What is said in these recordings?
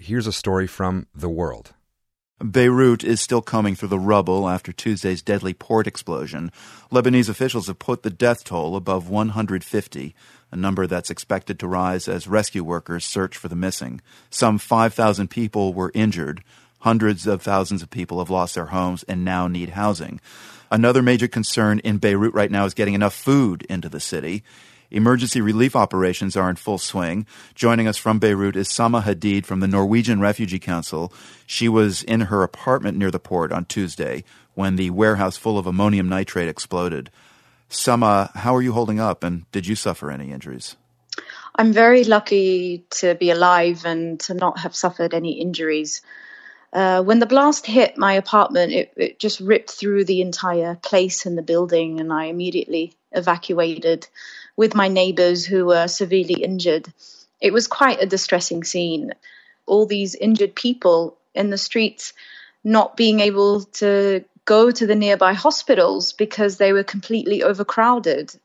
here's a story from The World. Beirut is still combing through the rubble after Tuesday's deadly port explosion. Lebanese officials have put the death toll above 150, a number that's expected to rise as rescue workers search for the missing. Some 5,000 people were injured. Hundreds of thousands of people have lost their homes and now need housing. Another major concern in Beirut right now is getting enough food into the city. Emergency relief operations are in full swing. Joining us from Beirut is Sama Hadid from the Norwegian Refugee Council. She was in her apartment near the port on Tuesday when the warehouse full of ammonium nitrate exploded. Sama, how are you holding up, and did you suffer any injuries? I'm very lucky to be alive and to not have suffered any injuries. When the blast hit my apartment, it just ripped through the entire place in the building, and I immediately evacuated with my neighbors who were severely injured. It was quite a distressing scene. All these injured people in the streets not being able to go to the nearby hospitals because they were completely overcrowded.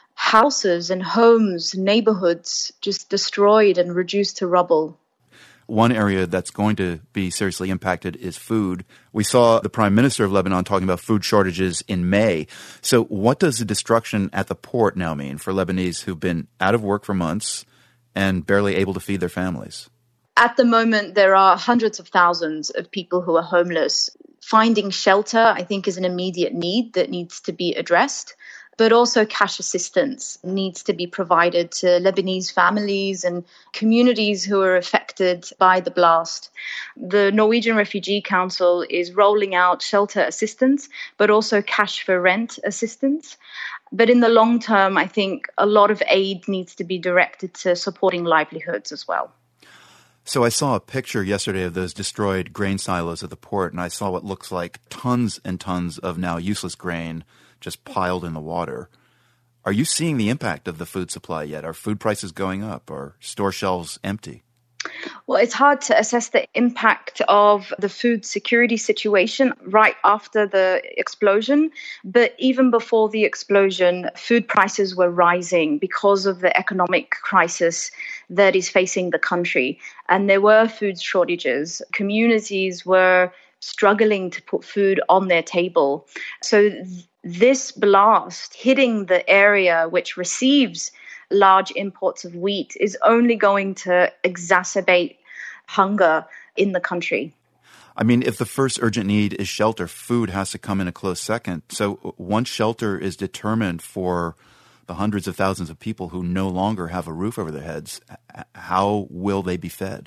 Houses and homes, neighborhoods just destroyed and reduced to rubble. One area that's going to be seriously impacted is food. We saw the Prime Minister of Lebanon talking about food shortages in May. So what does the destruction at the port now mean for Lebanese who've been out of work for months and barely able to feed their families? At the moment, there are hundreds of thousands of people who are homeless. Finding shelter, I think, is an immediate need that needs to be addressed. But also cash assistance needs to be provided to Lebanese families and communities who are affected by the blast. The Norwegian Refugee Council is rolling out shelter assistance, but also cash for rent assistance. But in the long term, I think a lot of aid needs to be directed to supporting livelihoods as well. So I saw a picture yesterday of those destroyed grain silos at the port, and I saw what looks like tons and tons of now useless grain just piled in the water. Are you seeing the impact of the food supply yet? Are food prices going up? Are store shelves empty? Well, it's hard to assess the impact of the food security situation right after the explosion. But even before the explosion, food prices were rising because of the economic crisis that is facing the country. And there were food shortages. Communities were struggling to put food on their table. So this blast hitting the area which receives large imports of wheat is only going to exacerbate hunger in the country. I mean, if the first urgent need is shelter, food has to come in a close second. So once shelter is determined for the hundreds of thousands of people who no longer have a roof over their heads, how will they be fed?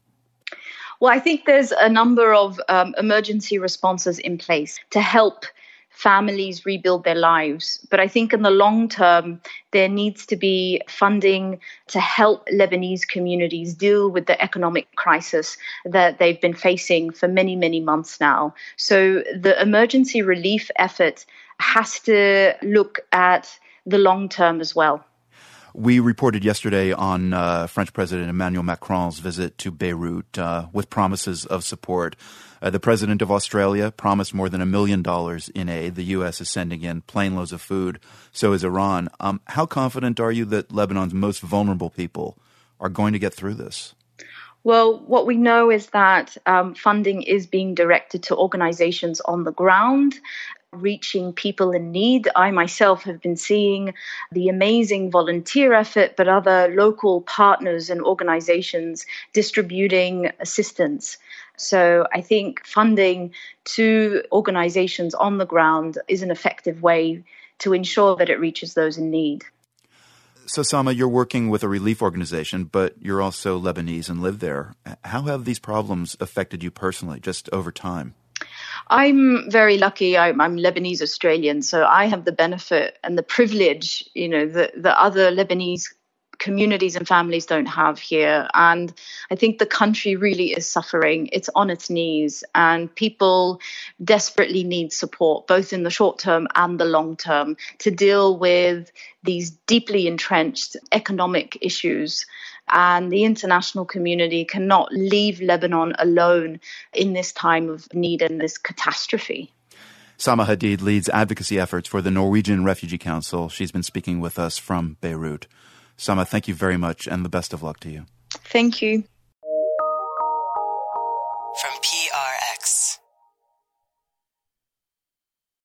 Well, I think there's a number of emergency responses in place to help families rebuild their lives. But I think in the long term, there needs to be funding to help Lebanese communities deal with the economic crisis that they've been facing for many, many months now. So the emergency relief effort has to look at the long term as well. We reported yesterday on French President Emmanuel Macron's visit to Beirut with promises of support. The president of Australia promised more than $1 million in aid. The U.S. is sending in plane loads of food. So is Iran. How confident are you that Lebanon's most vulnerable people are going to get through this? Well, what we know is that funding is being directed to organizations on the ground, reaching people in need. I myself have been seeing the amazing volunteer effort, but other local partners and organizations distributing assistance. So I think funding to organizations on the ground is an effective way to ensure that it reaches those in need. So, Sama, you're working with a relief organization, but you're also Lebanese and live there. How have these problems affected you personally, just over time? I'm very lucky. I'm Lebanese Australian, so I have the benefit and the privilege, that other Lebanese communities and families don't have here. And I think the country really is suffering. It's on its knees, and people desperately need support, both in the short term and the long term, to deal with these deeply entrenched economic issues. And the international community cannot leave Lebanon alone in this time of need and this catastrophe. Sama Hadid leads advocacy efforts for the Norwegian Refugee Council. She's been speaking with us from Beirut. Sama, thank you very much, and the best of luck to you. Thank you. from PRX.